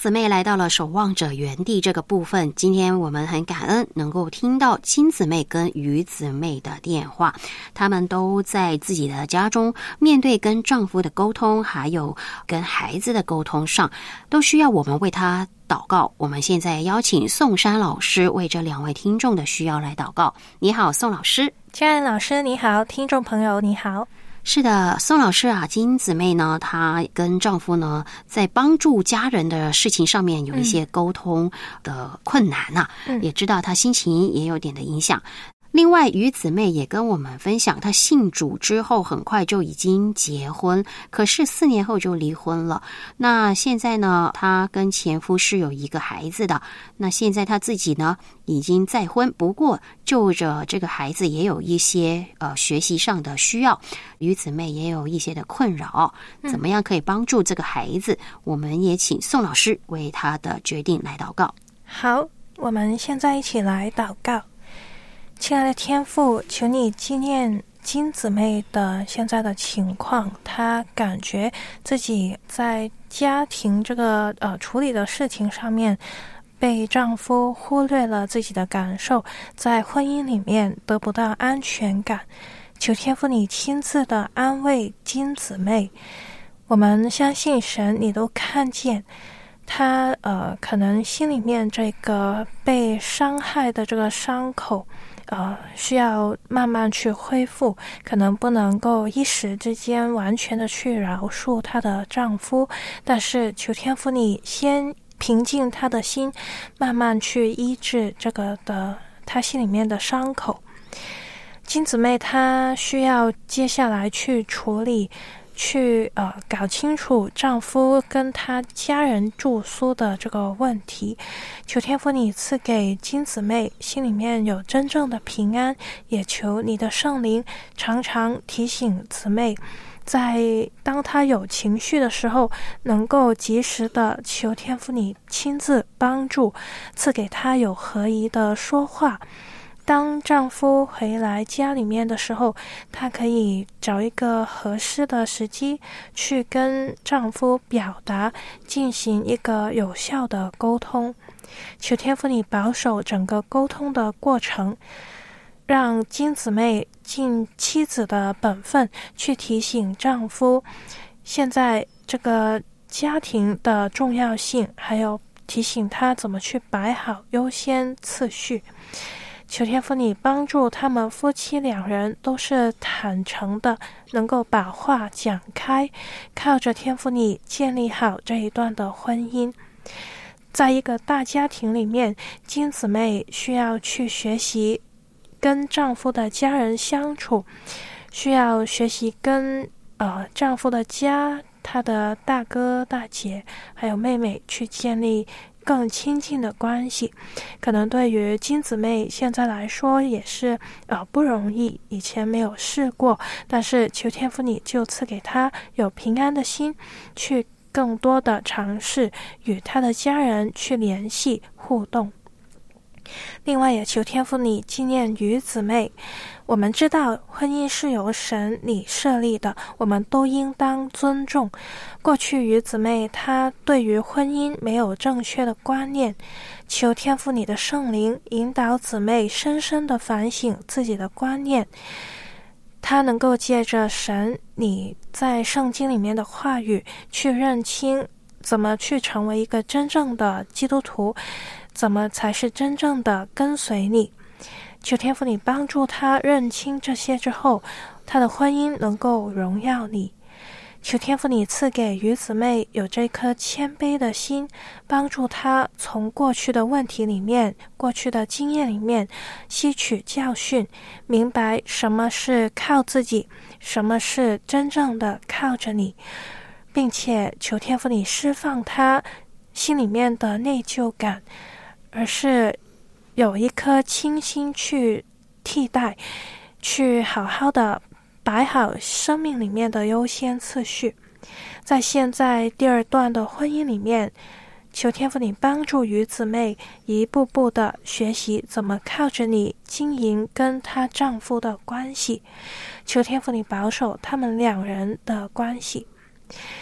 姊妹来到了守望者园地这个部分，今天我们很感恩能够听到金姊妹跟于姊妹的电话，她们都在自己的家中面对跟丈夫的沟通，还有跟孩子的沟通上，都需要我们为她祷告。我们现在邀请宋珊老师为这两位听众的需要来祷告。你好，宋老师。 嘉恩老师你好，听众朋友你好。 是的，宋老师啊，金姊妹呢，她跟丈夫呢，在帮助家人的事情上面有一些沟通的困难啊，嗯、也知道她心情也有点的影响。另外，于姊妹也跟我们分享，她信主之后很快就已经结婚，可是四年后就离婚了。那现在呢，她跟前夫是有一个孩子的。那现在她自己呢，已经再婚，不过就着这个孩子也有一些呃学习上的需要，于姊妹也有一些的困扰，怎么样可以帮助这个孩子？嗯、我们也请宋老师为她的决定来祷告。 好，我们现在一起来祷告。亲爱的天父，求你纪念金姊妹的现在的情况，她感觉自己在家庭这个呃处理的事情上面被丈夫忽略了自己的感受，在婚姻里面得不到安全感。求天父你亲自的安慰金姊妹，我们相信神你都看见她呃可能心里面这个被伤害的这个伤口呃，需要慢慢去恢复，可能不能够一时之间完全的去饶恕她的丈夫，但是求天父你先平静她的心，慢慢去医治这个的她心里面的伤口。金姊妹她需要接下来去处理去呃搞清楚丈夫跟她家人住宿的这个问题，求天父你赐给金姊妹心里面有真正的平安，也求你的圣灵常常提醒姊妹，在当她有情绪的时候，能够及时的求天父你亲自帮助，赐给她有合宜的说话。当丈夫回来家里面的时候，她可以找一个合适的时机去跟丈夫表达，进行一个有效的沟通。求天父你保守整个沟通的过程，让金姊妹尽妻子的本分，去提醒丈夫现在这个家庭的重要性，还有提醒他怎么去摆好优先次序。求天父你帮助他们夫妻两人都是坦诚的，能够把话讲开，靠着天父你建立好这一段的婚姻。在一个大家庭里面，金姊妹需要去学习跟丈夫的家人相处，需要学习跟呃丈夫的家，他的大哥大姐还有妹妹去建立更亲近的关系。可能对于金姊妹现在来说也是呃不容易，以前没有试过，但是求天父你就赐给她有平安的心，去更多的尝试与她的家人去联系互动。另外也求天父你纪念于姊妹，我们知道婚姻是由神你设立的，我们都应当尊重。过去于姊妹她对于婚姻没有正确的观念，求天父你的圣灵引导姊妹深深的反省自己的观念，她能够借着神你在圣经里面的话语去认清怎么去成为一个真正的基督徒，怎么才是真正的跟随你。求天父你帮助他认清这些之后，他的婚姻能够荣耀你。求天父你赐给于姊妹有这颗谦卑的心，帮助他从过去的问题里面，过去的经验里面吸取教训，明白什么是靠自己，什么是真正的靠着你，并且求天父你释放他心里面的内疚感，而是有一颗清心去替代，去好好的摆好生命里面的优先次序。在现在第二段的婚姻里面，求天父你帮助于姊妹一步步的学习怎么靠着你经营跟她丈夫的关系，求天父你保守他们两人的关系。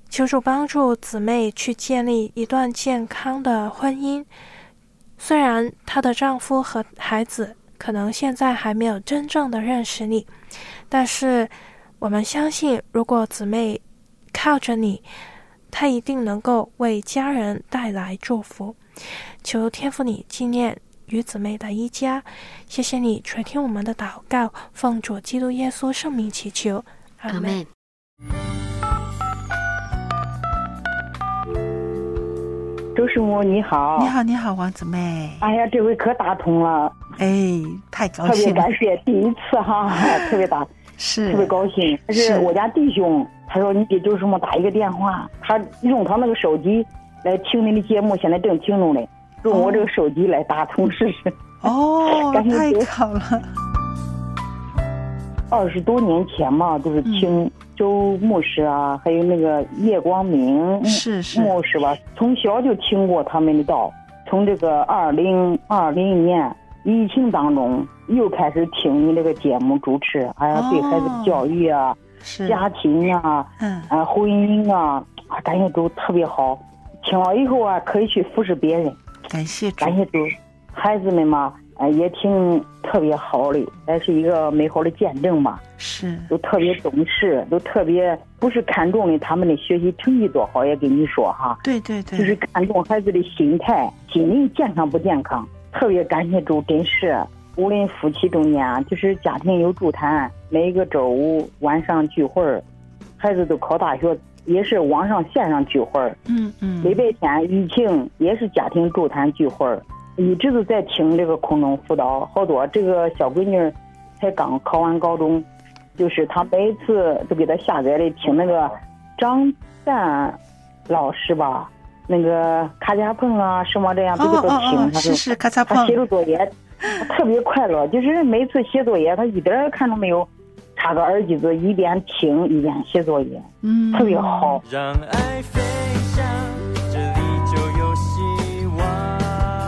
求主帮助姊妹去建立一段健康的婚姻。虽然她的丈夫和孩子可能现在还没有真正的认识你，但是我们相信，如果姊妹靠着你，她一定能够为家人带来祝福。求天父你纪念与姊妹的一家，谢谢你垂听我们的祷告，奉主基督耶稣圣名祈求，阿们。 周师母你好。 你好你好，王姊妹。 哎呀，这回可打通了， 哎，太高兴了， 特别感谢，第一次哈，特别打， 是特别高兴。但是我家弟兄他说你给周师母打一个电话，他用他那个手机来听您的节目，现在正听中嘞，用我这个手机来打通试试。 哦，太好了。 二十多年前嘛，就是听周牧师啊，还有那个叶光明是是牧师吧，从小就听过他们的道。从这个二零二零年疫情当中，又开始听你这个节目主持，哎呀，对孩子的教育啊、 是家庭啊、嗯啊婚姻啊，感觉都特别好。听了以后啊，可以去服侍别人。 感谢主， 感谢主，孩子们嘛。呃，也挺特别好的，还是一个美好的见证嘛。 是， 都特别懂事，都特别不是看重的他们的学习成绩多好，也跟你说哈。 对对对， 就是看重孩子的心态、心理健康不健康。特别感谢主，真是无论夫妻中间，就是家庭有助谈，每一个周五晚上聚会，孩子都考大学，也是网上线上聚会。 嗯嗯。 礼拜天疫情也是家庭助谈聚会。一直都在听这个空中辅导，好多这个小闺女才刚考完高中，就是她每次都给她下载的听那个张赞老师吧，那个卡加碰啊什么这样都给她听。 哦哦哦，是是卡加碰。 她写着作业特别快乐，就是每次写作业她一点看都没有，插个耳机子一边听一边写作业， 嗯， 特别好。 让爱飞翔，这里就有希望。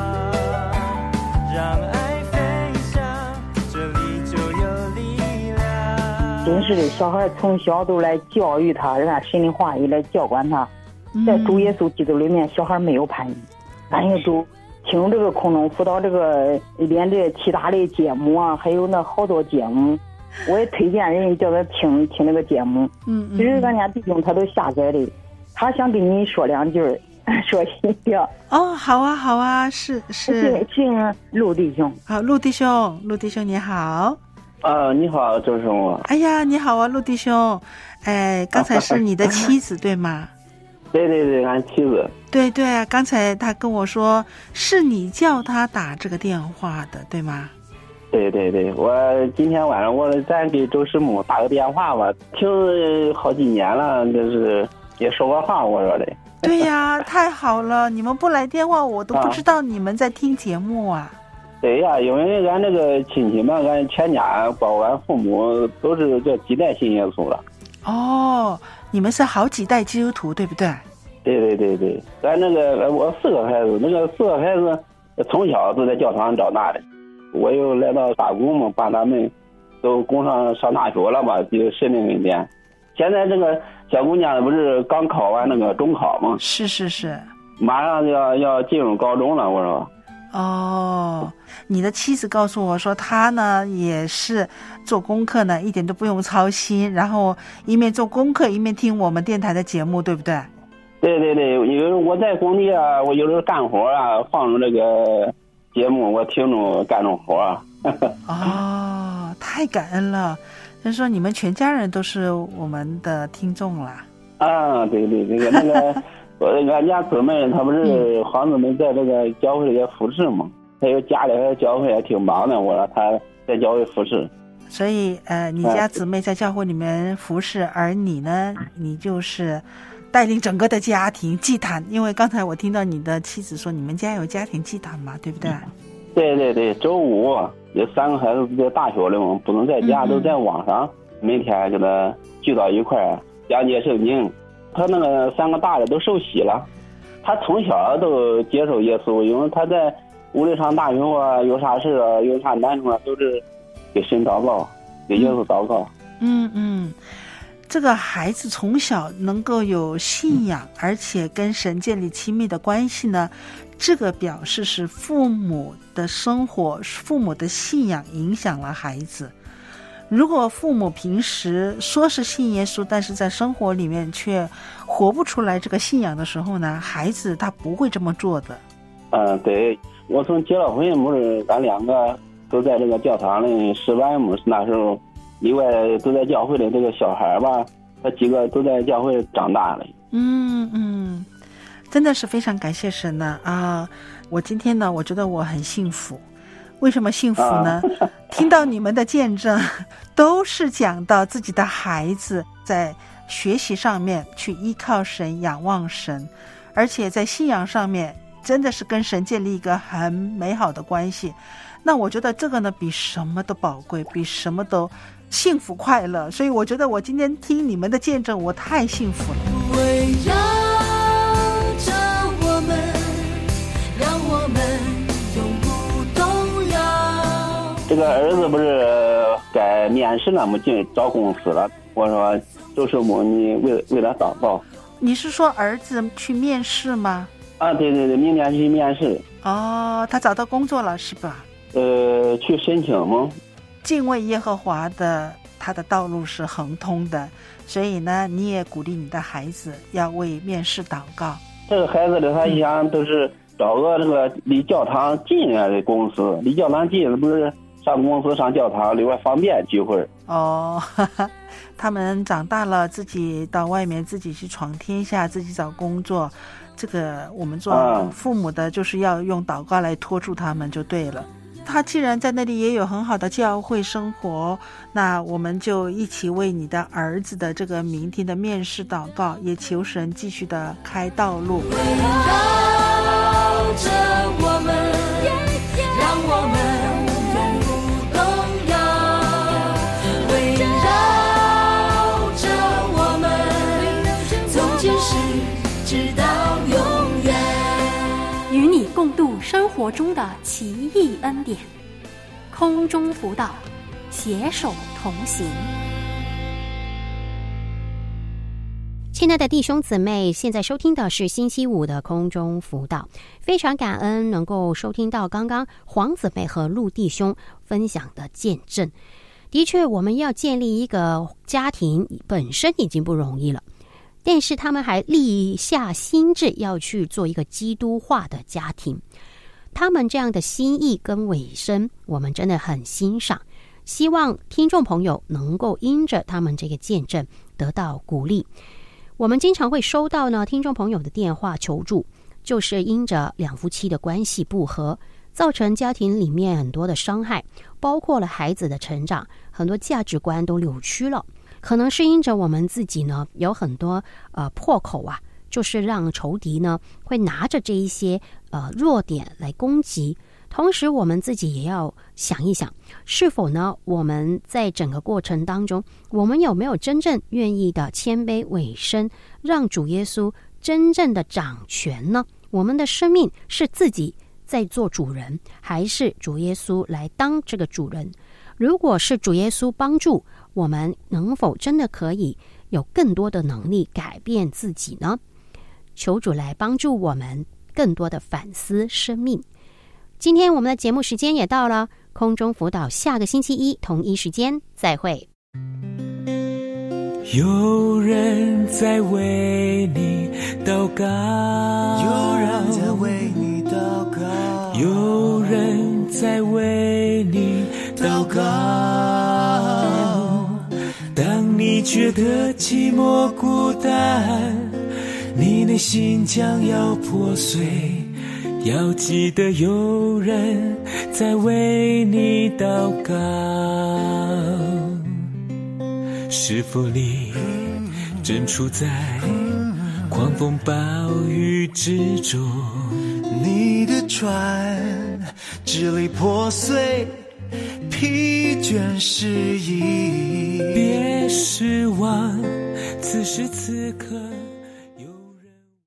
让爱飞翔，这里就有力量。 真是的，小孩从小都来教育他，让神的话语来教管他。在主耶稣基督里面，小孩没有叛逆。感谢主，听这个空中辅导这个里边这其他的节目啊，还有那好多节目，我也推荐人叫他听听那个节目。 嗯嗯。 其实咱家弟兄他都下载的，他想跟你说两句。说心跳哦，好啊，好啊，是是， 姓陆弟兄， 好，陆弟兄，陆弟兄你好， 啊，你好，周师傅。 哎呀，你好啊，陆弟兄，哎，刚才是你的妻子对吗？ 对对对，俺妻子。 对对啊，刚才他跟我说是你叫他打这个电话的，对吗？ 对对对，我今天晚上我再给周师母打个电话吧，听好几年了，就是也说过话，我说的。 对呀，太好了！你们不来电话，我都不知道你们在听节目啊。 对呀，因为俺这个亲戚们，俺全家包括俺父母都是这几代信耶稣了。 哦，你们是好几代基督徒，对不对？ 对对对对，咱那个我四个孩子，那个四个孩子从小都在教堂长大的，我又来到打工嘛，把他们都供上上大学了吧，就神灵恩典。现在这个小姑娘不是刚考完那个中考吗？ 是是是， 马上就要要进入高中了，我说。 哦，你的妻子告诉我说，她呢也是做功课呢，一点都不用操心，然后一面做功课一面听我们电台的节目，对不对？ 对对对，因为我在工地啊，我有时候干活啊，放着这个节目，我听着干着活啊。 哦，太感恩了。就是说你们全家人都是我们的听众啦。 啊，对对，这个那个，我俺家姊妹她不是好姊妹在这个教会也服侍嘛，还有家里的教会也挺忙的，我说她在教会服侍。 所以呃，你家姊妹在教会里面服侍，而你呢，你就是带领整个的家庭祭坛。因为刚才我听到你的妻子说，你们家有家庭祭坛嘛，对不对？ 对对对，周五有三个孩子在大学里嘛，不能在家，嗯、都在网上，每天给他聚到一块儿讲解圣经。他那个三个大的都受洗了，他从小都接受耶稣，因为他在无论上大学啊，有啥事啊，有啥难处啊，都是给神祷告，给耶稣祷告。 嗯嗯， 这个孩子从小能够有信仰，而且跟神建立亲密的关系呢，这个表示是父母的生活，父母的信仰影响了孩子。如果父母平时说是信耶稣，但是在生活里面却活不出来这个信仰的时候呢，孩子他不会这么做的。 嗯，对，我从结了婚，不是咱两个都在这个教堂里十万亩，那时候另外都在教会里，这个小孩吧，他几个都在教会长大了。 嗯嗯，真的是非常感谢神呢啊！我今天呢，我觉得我很幸福。为什么幸福呢？啊、听到你们的见证，都是讲到自己的孩子在学习上面去依靠神、仰望神，而且在信仰上面真的是跟神建立一个很美好的关系。那我觉得这个呢，比什么都宝贵，比什么都幸福快乐。所以我觉得我今天听你们的见证，我太幸福了。 围绕着我们，让我们这个儿子不是该面试了，没进找公司了。我说周师母，你为为他祷告。 你是说儿子去面试吗？ 啊，对对对，明天去面试。 哦，他找到工作了是吧？ 呃，去申请吗？ 敬畏耶和华的，他的道路是恒通的，所以呢，你也鼓励你的孩子要为面试祷告。 这个孩子的他想都是找个这个离教堂近点的公司，离教堂近不是。上公司上教堂里边方便聚会哦，哈哈，他们长大了，自己到外面自己去闯天下，自己找工作。这个我们做父母的，就是要用祷告来拖住他们就对了。他既然在那里也有很好的教会生活，那我们就一起为你的儿子的这个明天的面试祷告，也求神继续的开道路。 围绕着我们，让我们。 与你共度生活中的奇异恩典，空中辅导，携手同行。 亲爱的弟兄姊妹，现在收听的是星期五的空中辅导，非常感恩能够收听到刚刚黄姊妹和陆弟兄分享的见证。的确，我们要建立一个家庭本身已经不容易了，但是他们还立下心志要去做一个基督化的家庭。他们这样的心意跟委身，我们真的很欣赏，希望听众朋友能够因着他们这个见证得到鼓励。我们经常会收到呢听众朋友的电话求助，就是因着两夫妻的关系不和，造成家庭里面很多的伤害，包括了孩子的成长，很多价值观都扭曲了。可能是因着我们自己呢有很多呃破口啊，就是让仇敌呢会拿着这一些呃弱点来攻击。同时我们自己也要想一想，是否呢我们在整个过程当中，我们有没有真正愿意的谦卑委身，让主耶稣真正的掌权呢？我们的生命是自己在做主人，还是主耶稣来当这个主人？如果是主耶稣帮助我们，能否真的可以有更多的能力改变自己呢？求主来帮助我们更多的反思生命。今天我们的节目时间也到了，空中辅导下个星期一同一时间再会。 有人在为你祷告， 有人在为你祷告， 有人在为你祷告。当你觉得寂寞孤单，你内心将要破碎，要记得有人在为你祷告。是否你正处在狂风暴雨之中？ 你的船支离破碎，疲倦失意。 别失望，此时此刻